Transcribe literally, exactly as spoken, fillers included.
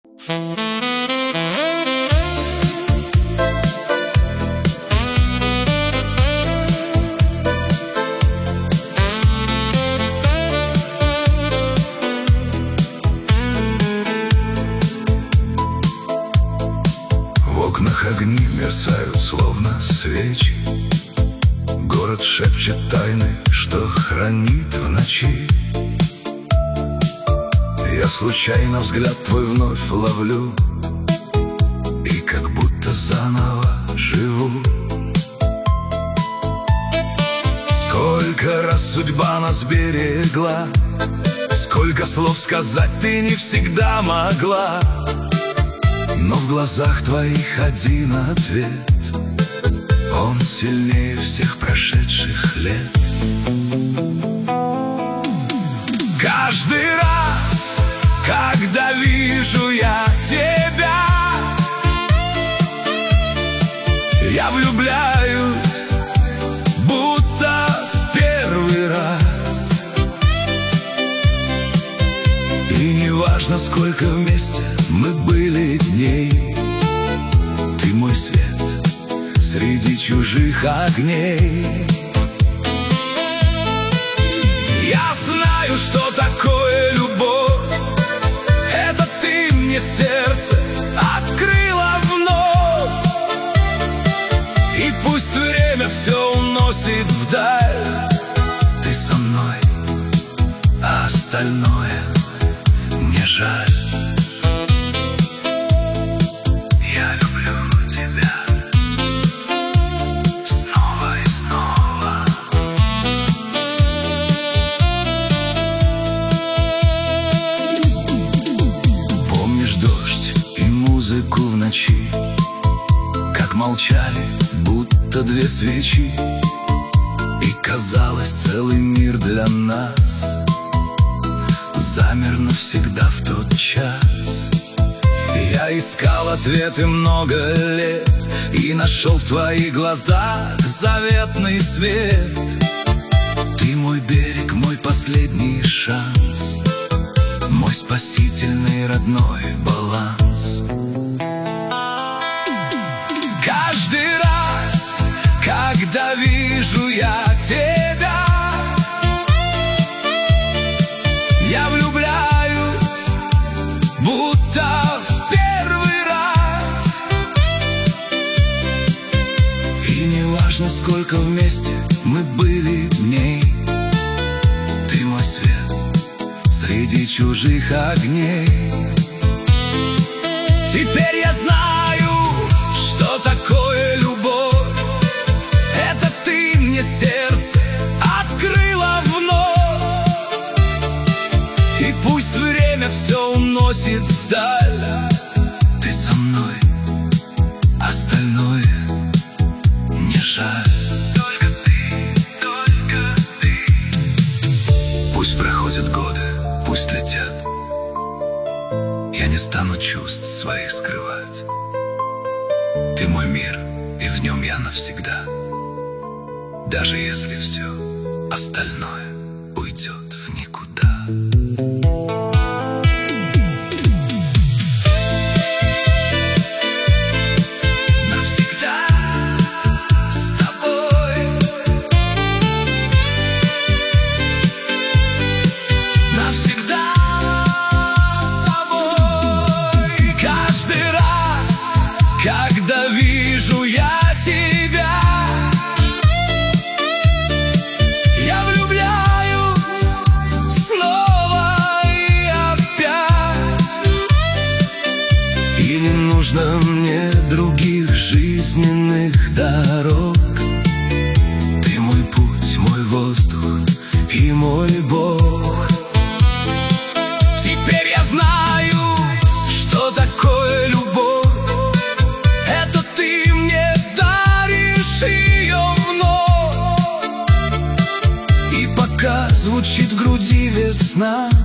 В окнах огни мерцают, словно свечи. Город шепчет тайны, что хранит в ночи. Я случайно взгляд твой вновь ловлю и как будто заново живу. Сколько раз судьба нас берегла, сколько слов сказать ты не всегда могла. Но в глазах твоих один ответ, он сильнее всех прошедших лет. Каждый раз, когда вижу я тебя, я влюбляюсь, будто в первый раз. И не важно, сколько вместе мы были дней, ты мой свет среди чужих огней. Я знаю, что такое любовь, это ты мне сердце открыла вновь. И пусть время все уносит вдаль, ты со мной, а остальное мне жаль. Музыку в ночи, как молчали, будто две свечи, и казалось, целый мир для нас замер навсегда в тот час. Я искал ответы много лет и нашел в твоих глазах заветный свет. Ты мой берег, мой последний шанс, мой спасительный родной баланс. Каждый раз, когда вижу я тебя, я влюбляюсь, будто в первый раз. И не важно, сколько вместе мы были дней, ты мой свет среди чужих огней. Теперь я знаю, что такое любовь, это ты мне сердце открыла вновь. И пусть время все уносит вдаль, ты со мной, остальное не жаль. Только ты, только ты. Пусть проходят годы, пусть летят, я не стану чувств своих скрывать. Ты мой мир, и в нем я навсегда, даже если все остальное уйдет в никуда. Когда вижу я тебя, я влюбляюсь снова и опять. И не нужно мне других жизненных дорог, ты мой путь, мой воздух и мой Бог. Теперь я знаю, что такое любовь, звучит в груди весна,